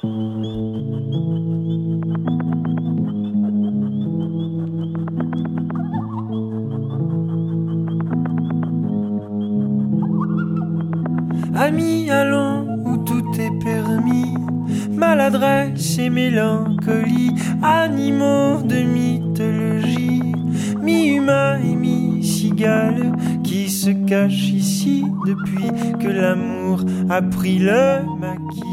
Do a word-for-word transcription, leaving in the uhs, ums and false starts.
Amis, allons où tout est permis, maladresse et mélancolie, animaux de mythologie, mi-humain et mi-cigale, qui se cachent ici depuis que l'amour a pris le maquis.